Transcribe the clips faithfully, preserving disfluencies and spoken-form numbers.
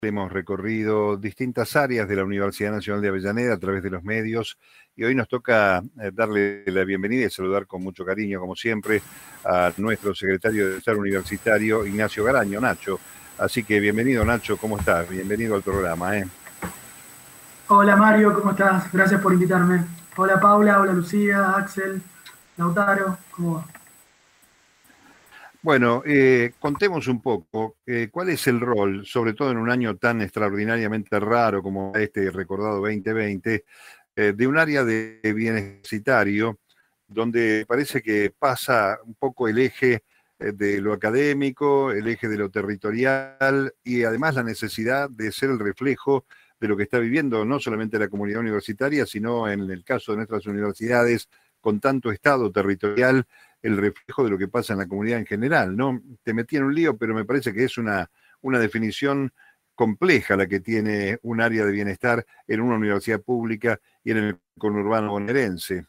hemos recorrido distintas áreas de la Universidad Nacional de Avellaneda a través de los medios y hoy nos toca darle la bienvenida y saludar con mucho cariño, como siempre, a nuestro secretario de Estado Universitario, Ignacio Garaño, Nacho. Así que bienvenido, Nacho, ¿cómo estás? Bienvenido al programa. ¿eh? Hola Mario, ¿cómo estás? Gracias por invitarme. Hola Paula, hola Lucía, Axel, Lautaro, ¿cómo va? Bueno, eh, contemos un poco eh, cuál es el rol, sobre todo en un año tan extraordinariamente raro como este recordado veinte veinte, eh, de un área de bienestar donde parece que pasa un poco el eje eh, de lo académico, el eje de lo territorial y además la necesidad de ser el reflejo de lo que está viviendo no solamente la comunidad universitaria, sino en el caso de nuestras universidades con tanto estado territorial, el reflejo de lo que pasa en la comunidad en general, ¿no? Te metí en un lío, pero me parece que es una, una definición compleja la que tiene un área de bienestar en una universidad pública y en el conurbano bonaerense.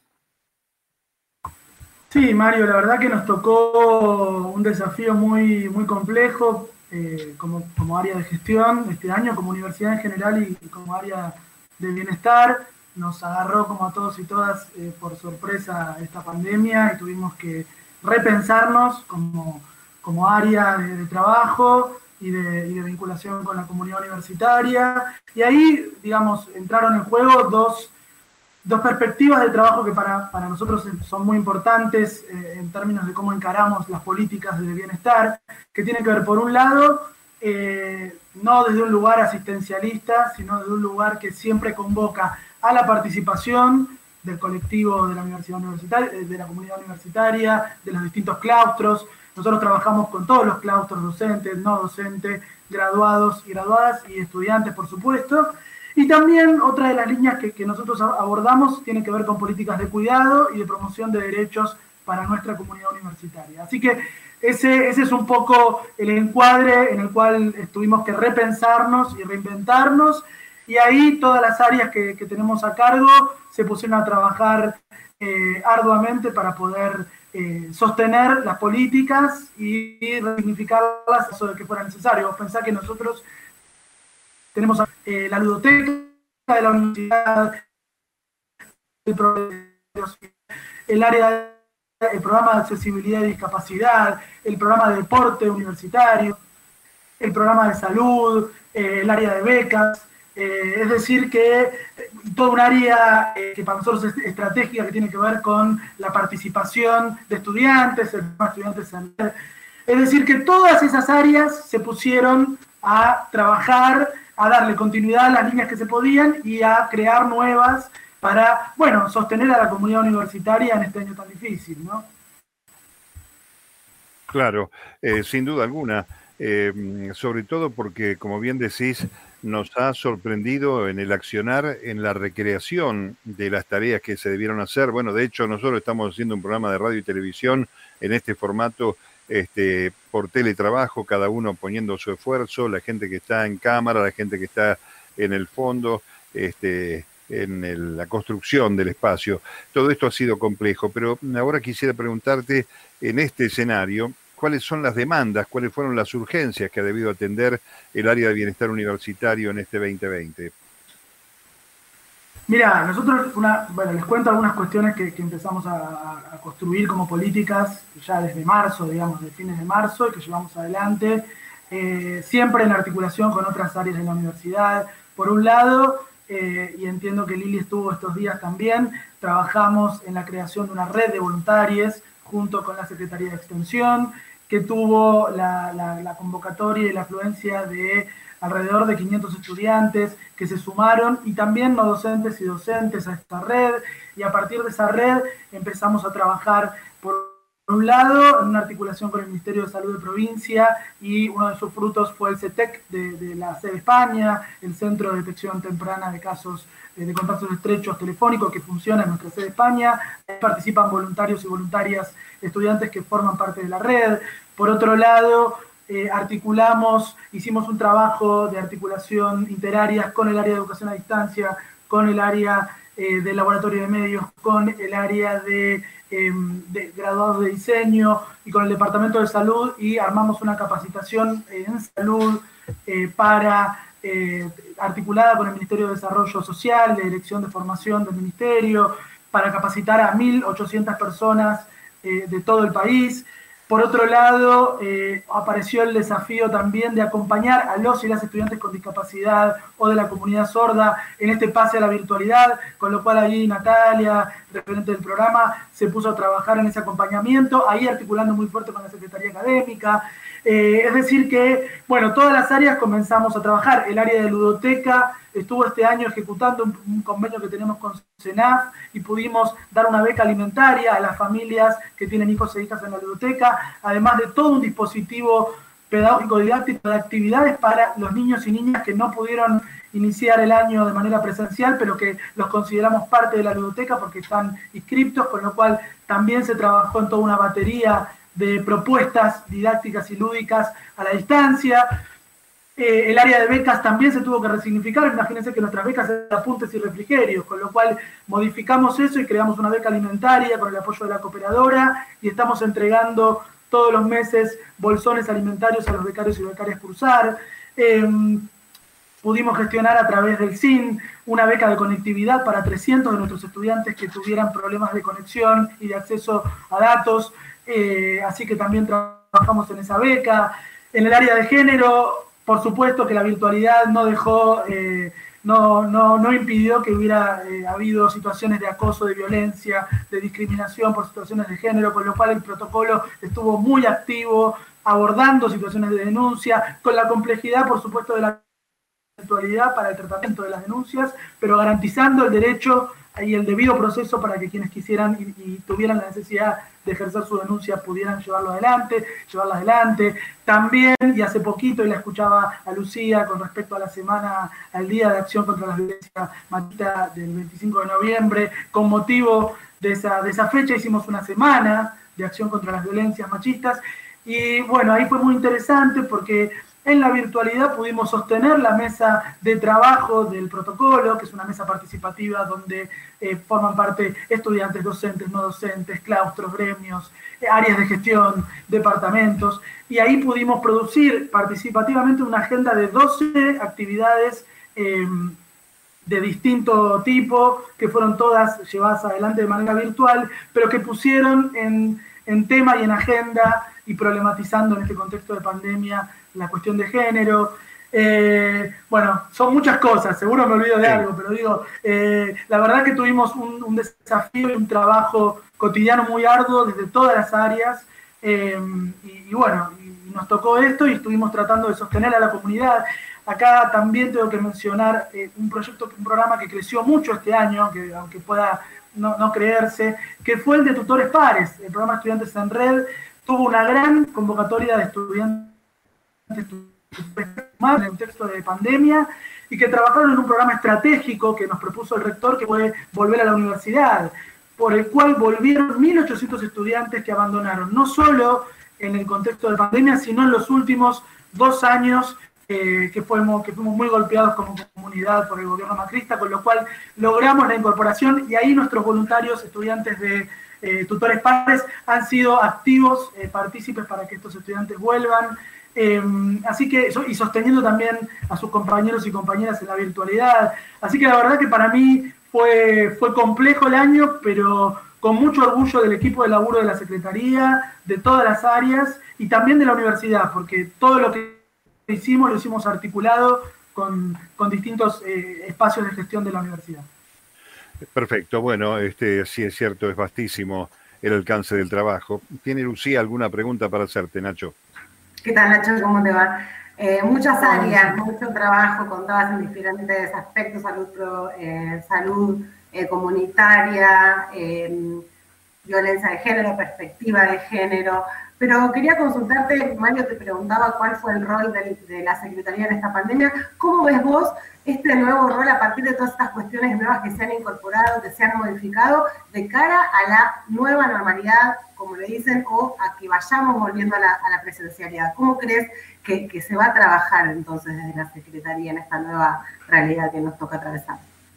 Sí, Mario, la verdad que nos tocó un desafío muy, muy complejo eh, como, como área de gestión este año, como universidad en general y, y como área de bienestar. Nos agarró como a todos y todas eh, por sorpresa esta pandemia y tuvimos que repensarnos como, como área de, de trabajo y de, y de vinculación con la comunidad universitaria. Y ahí, digamos, entraron en juego dos dos perspectivas de trabajo que para, para nosotros son muy importantes eh, en términos de cómo encaramos las políticas de bienestar, que tienen que ver, por un lado, eh, no desde un lugar asistencialista, sino desde un lugar que siempre convoca a la participación del colectivo de la universidad universitaria, de la comunidad universitaria, de los distintos claustros. Nosotros trabajamos con todos los claustros docentes, no docentes, graduados y graduadas y estudiantes, por supuesto. Y también otra de las líneas que, que nosotros abordamos tiene que ver con políticas de cuidado y de promoción de derechos para nuestra comunidad universitaria. Así que ese, ese es un poco el encuadre en el cual tuvimos que repensarnos y reinventarnos, y ahí todas las áreas que, que tenemos a cargo se pusieron a trabajar eh, arduamente para poder eh, sostener las políticas y, y resignificarlas eso de que fuera necesario. Vos pensá que nosotros tenemos eh, la ludoteca de la universidad, el, el área, el programa de accesibilidad y discapacidad, el programa de deporte universitario, el programa de salud, eh, el área de becas. Eh, es decir, que eh, toda un área eh, que para nosotros es estratégica, que tiene que ver con la participación de estudiantes, el programa de estudiantes. Es decir, que todas esas áreas se pusieron a trabajar, a darle continuidad a las líneas que se podían y a crear nuevas para, bueno, sostener a la comunidad universitaria en este año tan difícil, ¿no? Claro, eh, sin duda alguna, eh, sobre todo porque, como bien decís, nos ha sorprendido en el accionar, en la recreación de las tareas que se debieron hacer. Bueno, de hecho, nosotros estamos haciendo un programa de radio y televisión en este formato este, por teletrabajo, cada uno poniendo su esfuerzo, la gente que está en cámara, la gente que está en el fondo, este, en el, la construcción del espacio. Todo esto ha sido complejo, pero ahora quisiera preguntarte, en este escenario, ¿cuáles son las demandas, cuáles fueron las urgencias que ha debido atender el área de bienestar universitario en este veinte veinte? Mira, nosotros, una, bueno, les cuento algunas cuestiones que, que empezamos a, a construir como políticas ya desde marzo, digamos, de fines de marzo, y que llevamos adelante, eh, siempre en articulación con otras áreas de la universidad. Por un lado, eh, y entiendo que Lili estuvo estos días también, trabajamos en la creación de una red de voluntarios junto con la Secretaría de Extensión, que tuvo la, la, la convocatoria y la afluencia de alrededor de quinientos estudiantes que se sumaron, y también no docentes y docentes a esta red, y a partir de esa red empezamos a trabajar, por un lado, en una articulación con el Ministerio de Salud de provincia, y uno de sus frutos fue el CETEC de, de la sede de España, el Centro de Detección Temprana de Casos eh, de Contactos Estrechos Telefónicos, que funciona en nuestra sede de España. Participan voluntarios y voluntarias, estudiantes que forman parte de la red. Por otro lado, Eh, articulamos, hicimos un trabajo de articulación interáreas con el área de educación a distancia, con el área eh, del laboratorio de medios, con el área de, eh, de graduados de diseño y con el departamento de salud, y armamos una capacitación en salud eh, para eh, articulada con el Ministerio de Desarrollo Social, la Dirección de Formación del Ministerio, para capacitar a mil ochocientas personas eh, de todo el país. Por otro lado, eh, apareció el desafío también de acompañar a los y las estudiantes con discapacidad o de la comunidad sorda en este pase a la virtualidad, con lo cual ahí Natalia, referente del programa, se puso a trabajar en ese acompañamiento, ahí articulando muy fuerte con la Secretaría Académica. Eh, es decir que, bueno, todas las áreas comenzamos a trabajar. El área de ludoteca estuvo este año ejecutando un, un convenio que tenemos con CENAF y pudimos dar una beca alimentaria a las familias que tienen hijos e hijas en la ludoteca, además de todo un dispositivo pedagógico didáctico de actividades para los niños y niñas que no pudieron iniciar el año de manera presencial, pero que los consideramos parte de la ludoteca porque están inscriptos, con lo cual también se trabajó en toda una batería de propuestas didácticas y lúdicas a la distancia. Eh, el área de becas también se tuvo que resignificar. Imagínense que nuestras becas eran apuntes y refrigerios, con lo cual modificamos eso y creamos una beca alimentaria con el apoyo de la cooperadora y estamos entregando todos los meses bolsones alimentarios a los becarios y becarias Cursar. Eh, pudimos gestionar a través del S I N una beca de conectividad para trescientos de nuestros estudiantes que tuvieran problemas de conexión y de acceso a datos. Eh, así que también trabajamos en esa beca. En el área de género, por supuesto que la virtualidad no dejó, eh, no, no, no impidió que hubiera eh, habido situaciones de acoso, de violencia, de discriminación por situaciones de género, con lo cual el protocolo estuvo muy activo, abordando situaciones de denuncia, con la complejidad, por supuesto, de la virtualidad para el tratamiento de las denuncias, pero garantizando el derecho y el debido proceso para que quienes quisieran y, y tuvieran la necesidad de ejercer su denuncia pudieran llevarlo adelante, llevarla adelante. También, y hace poquito, y la escuchaba a Lucía con respecto a la semana, al Día de Acción contra la Violencia Machista del veinticinco de noviembre, con motivo de esa, de esa fecha hicimos una semana de acción contra las violencias machistas, y bueno, ahí fue muy interesante porque en la virtualidad pudimos sostener la mesa de trabajo del protocolo, que es una mesa participativa donde eh, forman parte estudiantes, docentes, no docentes, claustros, gremios, eh, áreas de gestión, departamentos, y ahí pudimos producir participativamente una agenda de doce actividades eh, de distinto tipo, que fueron todas llevadas adelante de manera virtual, pero que pusieron en, en tema y en agenda y problematizando en este contexto de pandemia la cuestión de género. Eh, bueno, son muchas cosas, seguro me olvido de sí. algo, pero digo, eh, la verdad que tuvimos un, un desafío y un trabajo cotidiano muy arduo desde todas las áreas, eh, y, y bueno, y nos tocó esto y estuvimos tratando de sostener a la comunidad. Acá también tengo que mencionar eh, un proyecto, un programa que creció mucho este año, que aunque pueda no, no creerse, que fue el de Tutores Pares. El programa Estudiantes en Red tuvo una gran convocatoria de estudiantes en el contexto de pandemia y que trabajaron en un programa estratégico que nos propuso el rector, que fue volver a la universidad, por el cual volvieron mil ochocientos estudiantes que abandonaron, no solo en el contexto de pandemia, sino en los últimos dos años eh, que, fuimos, que fuimos muy golpeados como comunidad por el gobierno macrista, con lo cual logramos la incorporación y ahí nuestros voluntarios, estudiantes de eh, Tutores Pares, han sido activos, eh, partícipes para que estos estudiantes vuelvan. Eh, así que, y sosteniendo también a sus compañeros y compañeras en la virtualidad. Así que la verdad que para mí fue, fue complejo el año, pero con mucho orgullo del equipo de laburo de la Secretaría, de todas las áreas y también de la universidad, porque todo lo que hicimos lo hicimos articulado con, con distintos eh, espacios de gestión de la universidad. Perfecto, bueno, este, sí es cierto, es vastísimo el alcance del trabajo. ¿Tiene Lucía alguna pregunta para hacerte, Nacho? ¿Qué tal, Nacho? ¿Cómo te va? Eh, muchas áreas, mucho trabajo con todas en diferentes aspectos, salud, eh, salud eh, comunitaria, eh, violencia de género, perspectiva de género. Pero quería consultarte, Mario te preguntaba cuál fue el rol de, de la Secretaría en esta pandemia. ¿Cómo ves vos este nuevo rol a partir de todas estas cuestiones nuevas que se han incorporado, que se han modificado, de cara a la nueva normalidad, como le dicen, o a que vayamos volviendo a la, a la presencialidad? ¿Cómo crees que, que se va a trabajar entonces desde la Secretaría en esta nueva realidad que nos toca atravesar?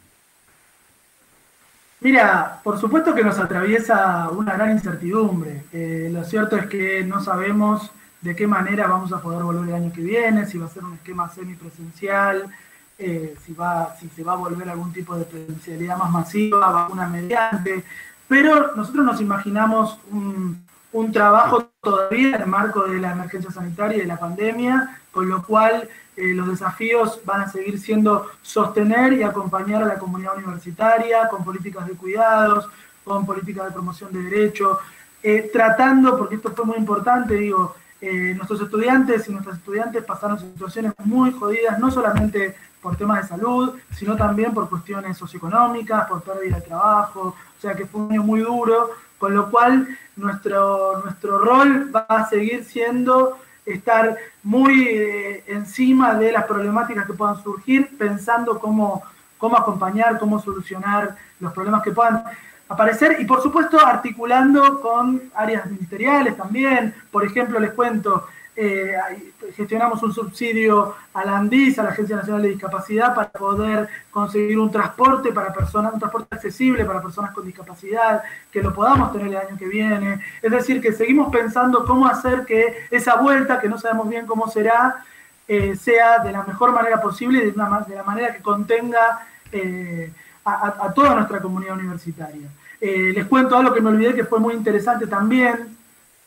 Mira, por supuesto que nos atraviesa una gran incertidumbre. Eh, lo cierto es que no sabemos de qué manera vamos a poder volver el año que viene, si va a ser un esquema semipresencial, eh, si, va, si se va a volver algún tipo de presencialidad más masiva, vacuna mediante, pero nosotros nos imaginamos un, un trabajo todavía en el marco de la emergencia sanitaria y de la pandemia, con lo cual eh, los desafíos van a seguir siendo sostener y acompañar a la comunidad universitaria con políticas de cuidados, con políticas de promoción de derechos, eh, tratando, porque esto fue muy importante, digo, eh, nuestros estudiantes y nuestras estudiantes pasaron situaciones muy jodidas, no solamente por temas de salud, sino también por cuestiones socioeconómicas, por pérdida de trabajo, o sea que fue un año muy duro, con lo cual nuestro, nuestro rol va a seguir siendo estar muy eh, encima de las problemáticas que puedan surgir, pensando cómo, cómo acompañar, cómo solucionar los problemas que puedan aparecer y por supuesto articulando con áreas ministeriales también. Por ejemplo, les cuento, eh, gestionamos un subsidio a la ANDIS, a la Agencia Nacional de Discapacidad, para poder conseguir un transporte para personas, un transporte accesible para personas con discapacidad, que lo podamos tener el año que viene. Es decir, que seguimos pensando cómo hacer que esa vuelta, que no sabemos bien cómo será, eh, sea de la mejor manera posible y de, una, de la manera que contenga eh, a, a toda nuestra comunidad universitaria. Eh, les cuento algo que me olvidé que fue muy interesante también,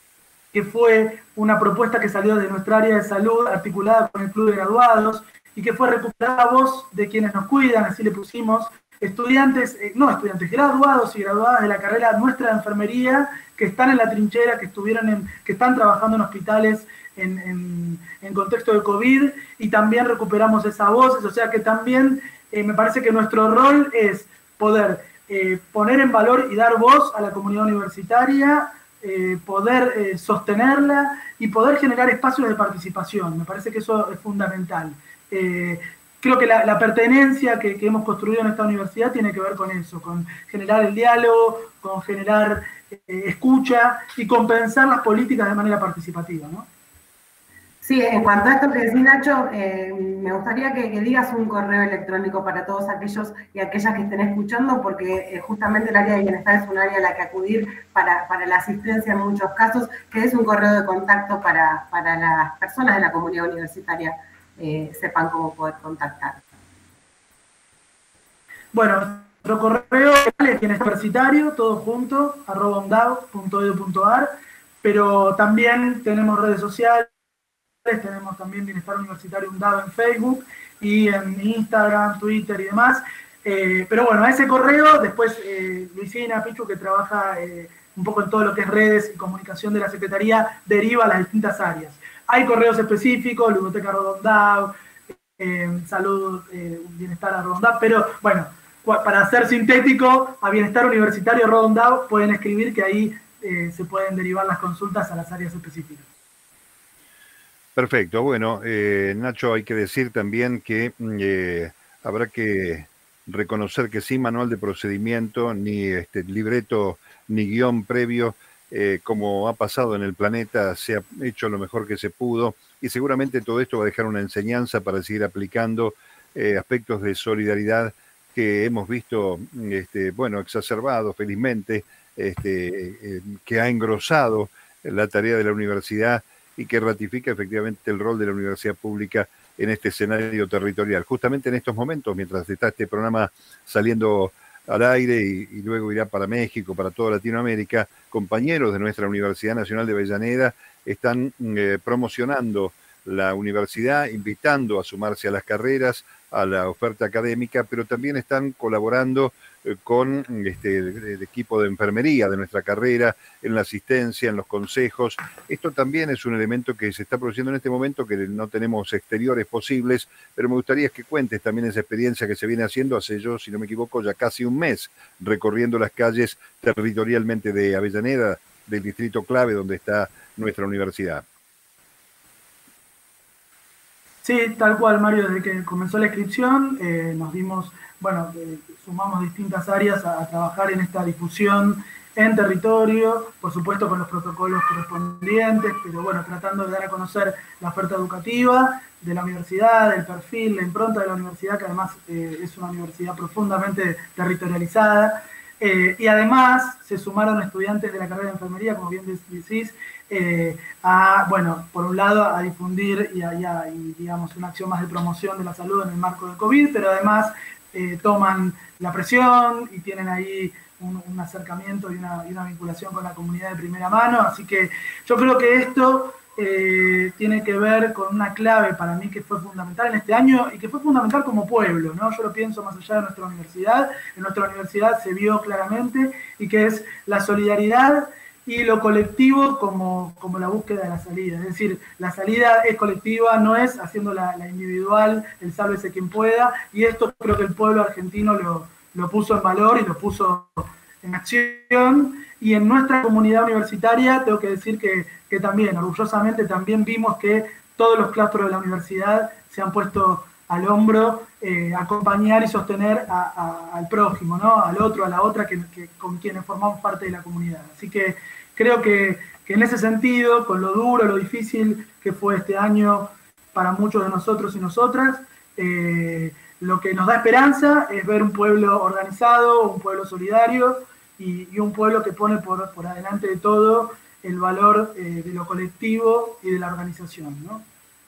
que fue una propuesta que salió de nuestra área de salud articulada con el Club de Graduados y que fue recuperar la voz de quienes nos cuidan, así le pusimos, estudiantes, eh, no estudiantes, graduados y graduadas de la carrera nuestra de enfermería que están en la trinchera, que estuvieron en, que están trabajando en hospitales en, en, en contexto de COVID y también recuperamos esa voz, o sea que también eh, me parece que nuestro rol es poder eh, poner en valor y dar voz a la comunidad universitaria, Eh, poder eh, sostenerla y poder generar espacios de participación. Me parece que eso es fundamental. Eh, creo que la, la pertenencia que, que hemos construido en esta universidad tiene que ver con eso, con generar el diálogo, con generar eh, escucha y con pensar las políticas de manera participativa, ¿no? Sí, en cuanto a esto que decís, Nacho, eh, me gustaría que, que digas un correo electrónico para todos aquellos y aquellas que estén escuchando, porque eh, justamente el área de bienestar es un área a la que acudir para, para la asistencia en muchos casos, que es un correo de contacto para, para las personas de la comunidad universitaria, eh, sepan cómo poder contactar. Bueno, nuestro correo es bienestar universitario, todo junto, arroba ondao punto edu punto ar, pero también tenemos redes sociales. Tenemos también Bienestar Universitario Undado en Facebook y en Instagram, Twitter y demás. Eh, pero bueno, a ese correo, después eh, Luisina Pichu, que trabaja eh, un poco en todo lo que es redes y comunicación de la Secretaría, deriva a las distintas áreas. Hay correos específicos, Ludoteca Rodondao, eh, Salud, eh, Bienestar a Rodondao, pero bueno, para ser sintético, a Bienestar Universitario Rodondao pueden escribir que ahí eh, se pueden derivar las consultas a las áreas específicas. Perfecto, bueno, eh, Nacho, hay que decir también que eh, habrá que reconocer que sin manual de procedimiento, ni este libreto, ni guión previo, eh, como ha pasado en el planeta, se ha hecho lo mejor que se pudo y seguramente todo esto va a dejar una enseñanza para seguir aplicando eh, aspectos de solidaridad que hemos visto, este, bueno, exacerbados felizmente, este, eh, que ha engrosado la tarea de la universidad y que ratifica efectivamente el rol de la universidad pública en este escenario territorial. Justamente en estos momentos, mientras está este programa saliendo al aire y, y luego irá para México, para toda Latinoamérica, compañeros de nuestra Universidad Nacional de Avellaneda están eh, promocionando la universidad, invitando a sumarse a las carreras, a la oferta académica, pero también están colaborando eh, con este, el, el equipo de enfermería de nuestra carrera, en la asistencia, en los consejos. Esto también es un elemento que se está produciendo en este momento, que no tenemos exteriores posibles, pero me gustaría que cuentes también esa experiencia que se viene haciendo hace yo, si no me equivoco, ya casi un mes, recorriendo las calles territorialmente de Avellaneda, del distrito clave donde está nuestra universidad. Sí, tal cual, Mario, desde que comenzó la inscripción eh, nos dimos, bueno, eh, sumamos distintas áreas a, a trabajar en esta difusión en territorio, por supuesto con los protocolos correspondientes, pero bueno, tratando de dar a conocer la oferta educativa de la universidad, el perfil, la impronta de la universidad, que además eh, es una universidad profundamente territorializada, eh, y además se sumaron estudiantes de la carrera de enfermería, como bien decís, eh, a, bueno, por un lado, a difundir y, a, y, a, y, digamos, una acción más de promoción de la salud en el marco del COVID, pero además eh, toman la presión y tienen ahí un, un acercamiento y una, y una vinculación con la comunidad de primera mano. Así que yo creo que esto eh, tiene que ver con una clave para mí que fue fundamental en este año y que fue fundamental como pueblo, ¿no? Yo lo pienso más allá de nuestra universidad. En nuestra universidad se vio claramente, y que es la solidaridad y lo colectivo como, como la búsqueda de la salida. Es decir, la salida es colectiva, no es haciendo la, la individual, el sálvese quien pueda, y esto creo que el pueblo argentino lo, lo puso en valor y lo puso en acción. Y en nuestra comunidad universitaria tengo que decir que, que también, orgullosamente, también vimos que todos los claustros de la universidad se han puesto al hombro, eh, acompañar y sostener a, a, al prójimo, ¿no? Al otro, a la otra, que, que, con quienes formamos parte de la comunidad. Así que creo que, que en ese sentido, con lo duro, lo difícil que fue este año para muchos de nosotros y nosotras, eh, lo que nos da esperanza es ver un pueblo organizado, un pueblo solidario y, y un pueblo que pone por, por adelante de todo el valor eh, de lo colectivo y de la organización, ¿no?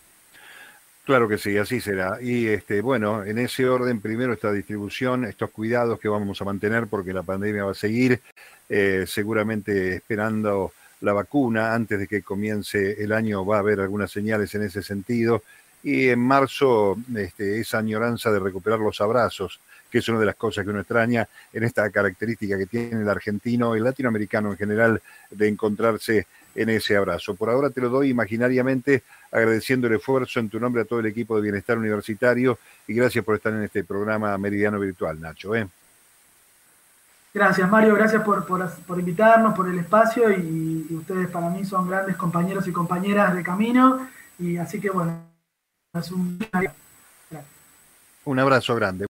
Claro que sí, así será. Y este, bueno, en ese orden, primero esta distribución, estos cuidados que vamos a mantener porque la pandemia va a seguir, eh, seguramente esperando la vacuna. Antes de que comience el año va a haber algunas señales en ese sentido. Y en marzo, este, esa añoranza de recuperar los abrazos, que es una de las cosas que uno extraña en esta característica que tiene el argentino, el latinoamericano en general, de encontrarse en ese abrazo. Por ahora te lo doy imaginariamente, agradeciendo el esfuerzo en tu nombre a todo el equipo de Bienestar Universitario, y gracias por estar en este programa Meridiano Virtual, Nacho. ¿eh? Gracias, Mario, gracias por, por, por invitarnos, por el espacio, y, y ustedes para mí son grandes compañeros y compañeras de camino, y así que bueno, es un... Un abrazo grande.